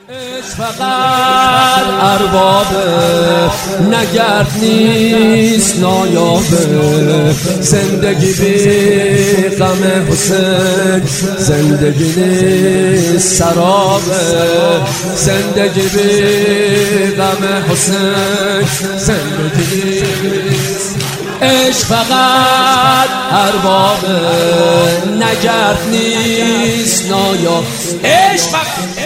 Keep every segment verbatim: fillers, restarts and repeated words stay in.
عشق فقط اربابه، نگرد نیست نایابه. زندگی بی غم حسین، زندگی نیست سرابه. زندگی بی غم حسین، زندگی نیست. عشق فقط اربابه، نگرد نیست نایابه. عشق فقط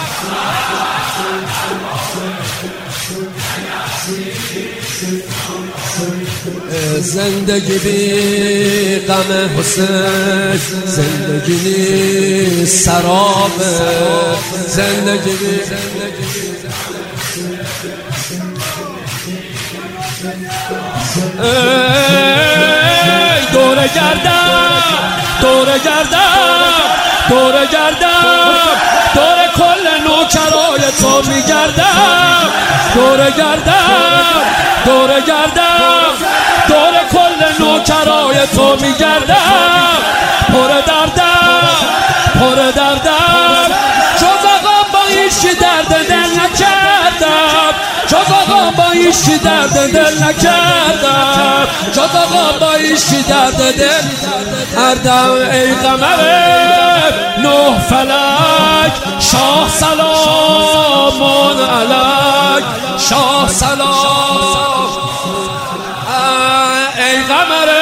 زندگی بی غم حسین، زندگی نیست سرابه. زندگی بی ای دوره گردم، دوره گردم، دوره گردم، دوره کل نوکرای تو میگردم. دوره گردم، دوره گردم، دوره کل نوکرای تو میگردم. پر دردم، پر دردم، جز آقا با هیچی درد دل نکردم. جز آقا با هیچی درد دل نکردم. جز آقا با هیچی درد دل اردم. ای قمر نه فلک، شاه سلام علیک، شاه سلام. ای قمر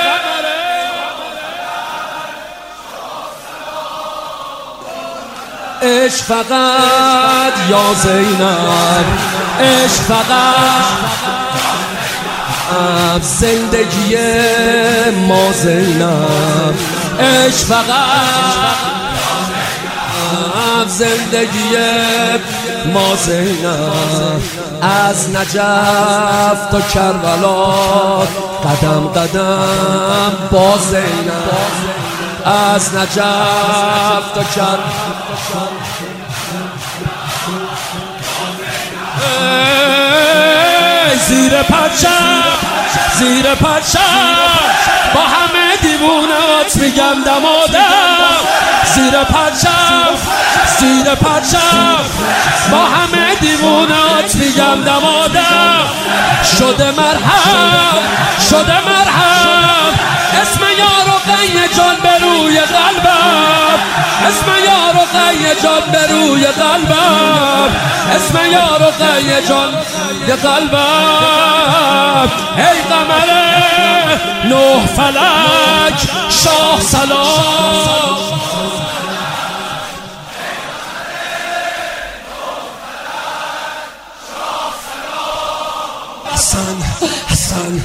عشق فقط یا زینب، عشق فقط زندگی ما زینب. عشق فقط زندگی ما زینب. از نجف تا کربلا قدم قدم با زینب. از نجف تا کربلا زیر پرچم، زیر پرچم با همه دیوونات میگم دمادم. زیر پرچم، زیر پرچم با همه دیوونات میگم دمادم. شده مرهم، شده مرهم، اسم یار و قی جان به روی قلبم. اسم یار و قی جان به روی قلبم. اسم یار و قی جان به قلبم. ای قمر نه فلک، شاه سلام. حسن، حسن،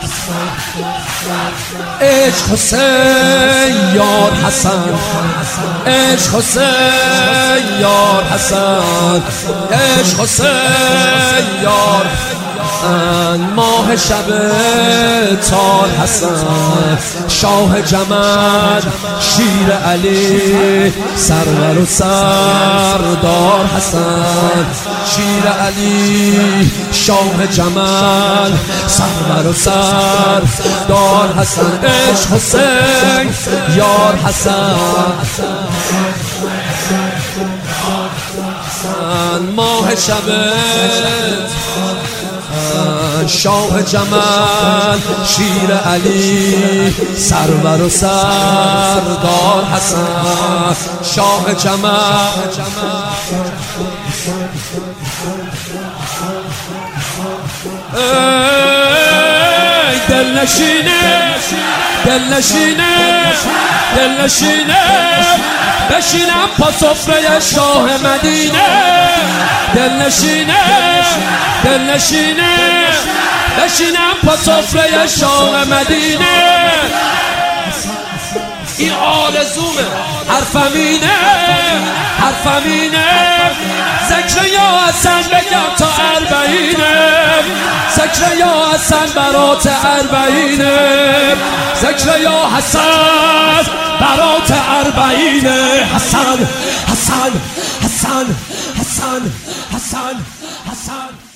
عشق حسین یار حسن، عشق حسین یار حسن، عشق حسین یار ماه شب تار حسن. شاه جمال شیر علی، سرور و سردار حسن. شیر علی شاه جمال، سرور و سردار حسن. عشق حسین یار حسن، ماه شب شاه جمال شیر علی، سرور و سردار حسن. شاه جمال ای دل نشینه، دل نشینه، دل نشینه، بشینم پا سفره شاه مدینه. دل نشینه، دل نشینه، بشینم پا سفره شاه مدینه. این آرزومه، حرفم اینه، حرفم اینه. ذکر یا حسن بگم تا اربعینه. ذکر یا حسن برات اربعینه. ذکر یا حسن برات اربعینه. حسن، حسن، حسن، حسن، حسن، حسن.